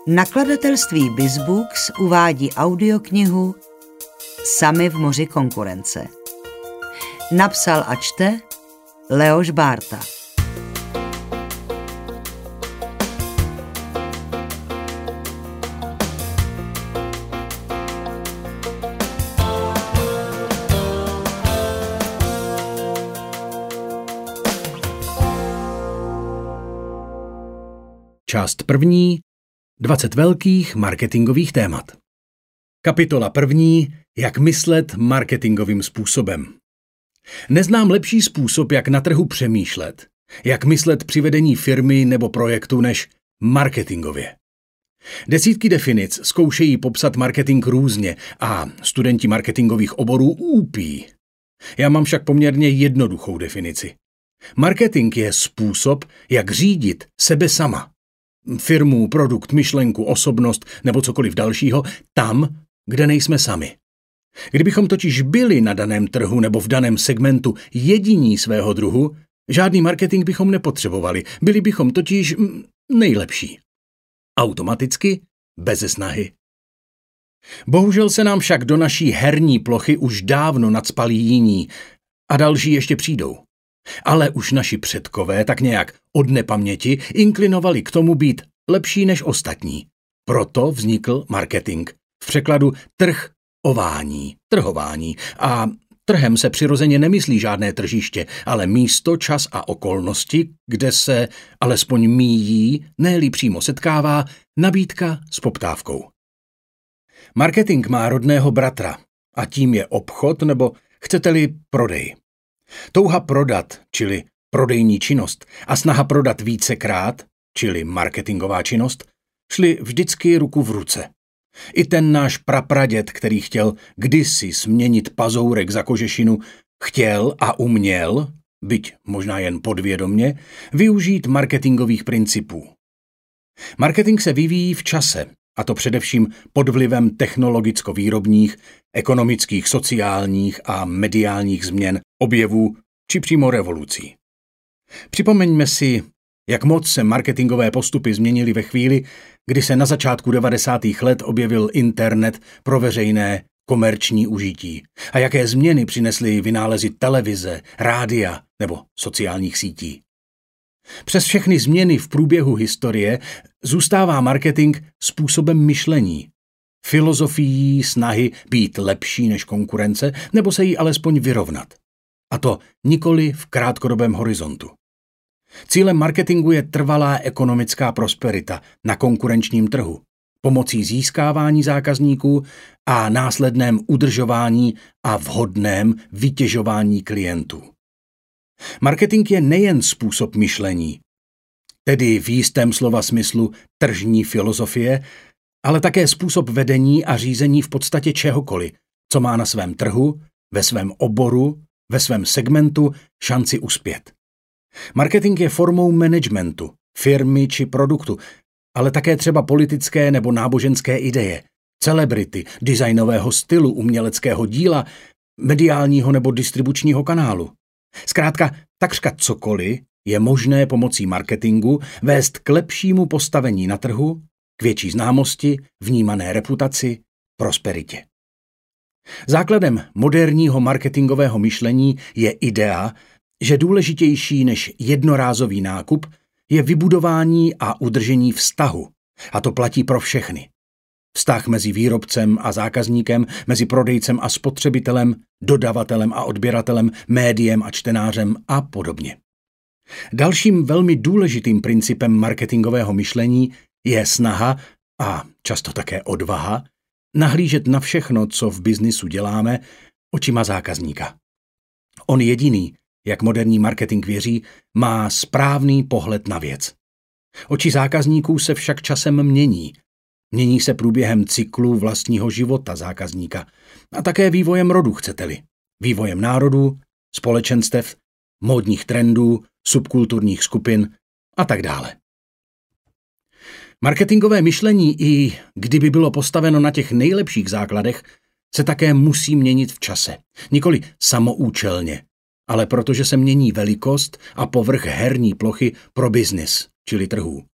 Nakladatelství BizBooks uvádí audioknihu Sami v moři konkurence. Napsal a čte Leoš Bárta. Část první. 20 velkých marketingových témat. Kapitola první. Jak myslet marketingovým způsobem. Neznám lepší způsob, jak na trhu přemýšlet, jak myslet při vedení firmy nebo projektu než marketingově. Desítky definic zkoušejí popsat marketing různě a studenti marketingových oborů úpí. Já mám však poměrně jednoduchou definici. Marketing je způsob, jak řídit sebe sama. Firmu, produkt, myšlenku, osobnost nebo cokoliv dalšího tam, kde nejsme sami. Kdybychom totiž byli na daném trhu nebo v daném segmentu jediní svého druhu, žádný marketing bychom nepotřebovali, byli bychom totiž nejlepší. Automaticky, beze snahy. Bohužel se nám však do naší herní plochy už dávno nacpali jiní a další ještě přijdou. Ale už naši předkové tak nějak od nepaměti inklinovali k tomu být lepší než ostatní. Proto vznikl marketing. V překladu trhování. A trhem se přirozeně nemyslí žádné tržiště, ale místo, čas a okolnosti, kde se alespoň míjí, ne-li přímo setkává, nabídka s poptávkou. Marketing má rodného bratra a tím je obchod nebo, chcete-li, prodej. Touha prodat, čili prodejní činnost, a snaha prodat vícekrát, čili marketingová činnost, šly vždycky ruku v ruce. I ten náš prapraděd, který chtěl kdysi směnit pazourek za kožešinu, chtěl a uměl, byť možná jen podvědomně, využít marketingových principů. Marketing se vyvíjí v čase, a to především pod vlivem technologicko-výrobních, ekonomických, sociálních a mediálních změn, objevů či přímo revolucí. Připomeňme si, jak moc se marketingové postupy změnily ve chvíli, kdy se na začátku 90. let objevil internet pro veřejné komerční užití a jaké změny přinesly vynálezy televize, rádia nebo sociálních sítí. Přes všechny změny v průběhu historie zůstává marketing způsobem myšlení, filozofií snahy být lepší než konkurence nebo se jí alespoň vyrovnat. A to nikoli v krátkodobém horizontu. Cílem marketingu je trvalá ekonomická prosperita na konkurenčním trhu, pomocí získávání zákazníků a následném udržování a vhodném vytěžování klientů. Marketing je nejen způsob myšlení, tedy v jistém slova smyslu tržní filozofie, ale také způsob vedení a řízení v podstatě čehokoliv, co má na svém trhu, ve svém oboru, ve svém segmentu šanci uspět. Marketing je formou managementu, firmy či produktu, ale také třeba politické nebo náboženské ideje, celebrity, designového stylu, uměleckého díla, mediálního nebo distribučního kanálu. Zkrátka, takřka cokoliv je možné pomocí marketingu vést k lepšímu postavení na trhu, k větší známosti, vnímané reputaci, prosperitě. Základem moderního marketingového myšlení je idea, že důležitější než jednorázový nákup je vybudování a udržení vztahu. A to platí pro všechny. Vztah mezi výrobcem a zákazníkem, mezi prodejcem a spotřebitelem, dodavatelem a odběratelem, médiem a čtenářem a podobně. Dalším velmi důležitým principem marketingového myšlení je snaha a často také odvaha nahlížet na všechno, co v biznisu děláme, očima zákazníka. On jediný, jak moderní marketing věří, má správný pohled na věc. Oči zákazníků se však časem mění. Mění se průběhem cyklu vlastního života zákazníka a také vývojem rodu, chcete-li. Vývojem národů, společenstev, módních trendů, subkulturních skupin a tak dále. Marketingové myšlení, i kdyby bylo postaveno na těch nejlepších základech, se také musí měnit v čase. Nikoli samoučelně, ale protože se mění velikost a povrch herní plochy pro biznis, čili trhů.